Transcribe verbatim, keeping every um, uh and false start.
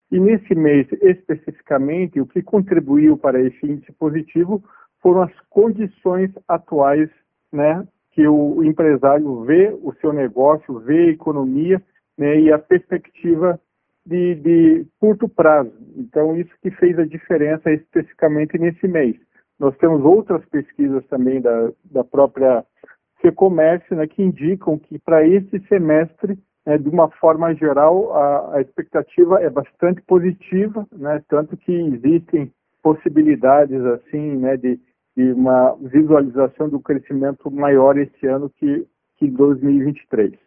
E nesse mês, especificamente, o que contribuiu para esse índice positivo foram as condições atuais, né, que o empresário vê o seu negócio, vê a economia, né, e a perspectiva de, de curto prazo. Então, isso que fez a diferença especificamente nesse mês. Nós temos outras pesquisas também da, da própria FEComércio, né, que indicam que para esse semestre, né, de uma forma geral, a, a expectativa é bastante positiva, né, tanto que existem possibilidades assim, né, de, de uma visualização do crescimento maior esse ano que, que dois mil e vinte e três.